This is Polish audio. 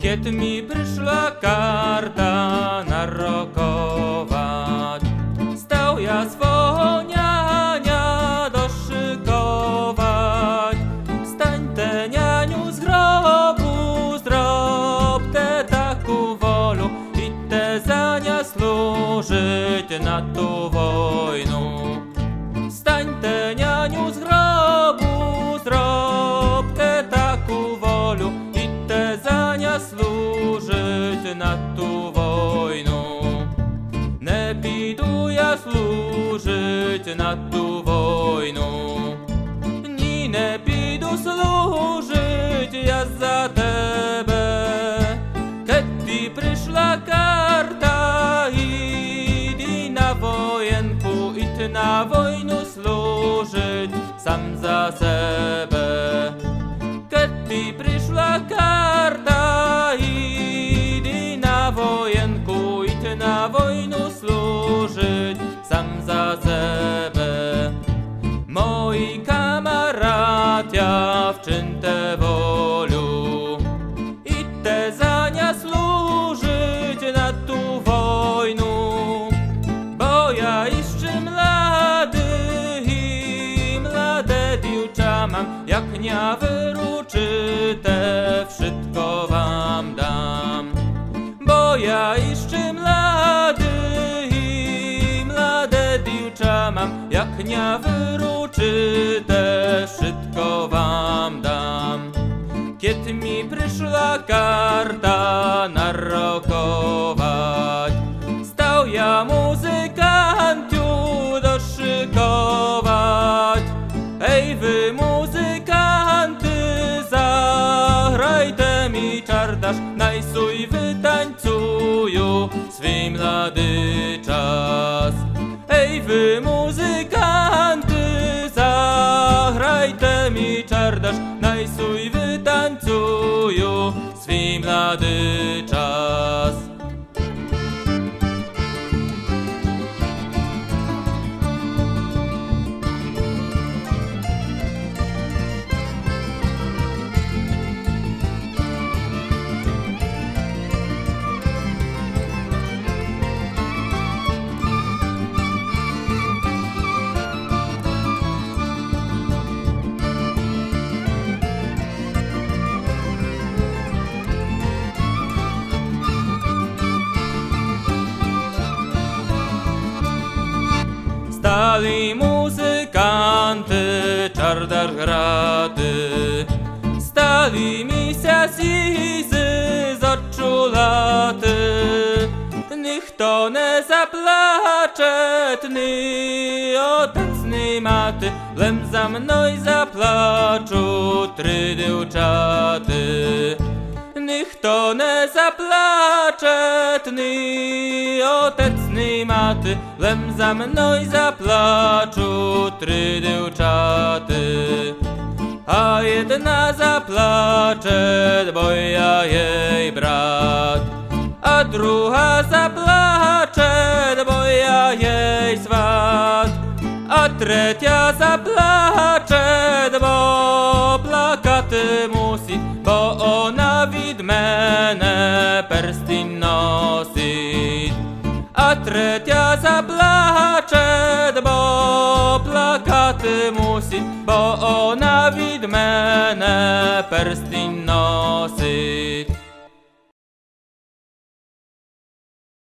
Kiedy mi przyszła karta narokować, stał ja swego niania doszykować. Stań te nianiu z grobu, zrób te taku wolu i te zania służyć na tu wojnu. Stań te nianiu z grobu, zrób te taku wolu i te zania służyć na tu wojnu. Nie pidu ja służyć na tu wojnu, ni nie pidu służyć ja za tebe. Kiedy przyszła karta, idź na wojenku, idź na wojnu służyć sam za sebe. Kiedy przyszła karta, idź na wojenku, idź na wojnu służyć sam za sebe. Moi kamarat ja w czyn te wolu i te zania służyć na tu wojnu, bo ja jeszcze mlady i mlade diucza mam, jak nie wyruczy, te wszystko wam dam. Bo ja jeszcze mlady i mlade diucza mam, jak nie wyruczy, te wszystko wam dam. Kiedy mi przyszła karta narokować, stał ja muzykantiu doszykować. Ej wy muzykanty, zagrajte mi czardasz, najsuj wytańcuju swój mlady czas. Ej wy muzykanty, zagrajte mi czardasz, najsuj wytańcuju swój mlady czas. Stali muzykanty, czardar grady, stali misiasizy z oczu laty. Niech to nie zaplacze, tny otecny maty, lem za mną zaplaczą trzy diuczaty. Niech to nie zaplacze, tny otecny maty, lem za mną zaplaczą trzy diuczaty. A jedna zaplacze, bo ja jej brat, a druga zaplacze, bo ja jej swat, a trzecia zaplacze, bo plakaty musi, bo ona wid mene perstin nosi. A trzecia zaplacze, bo plakaty musi, bo ona wid mene perstin nosi.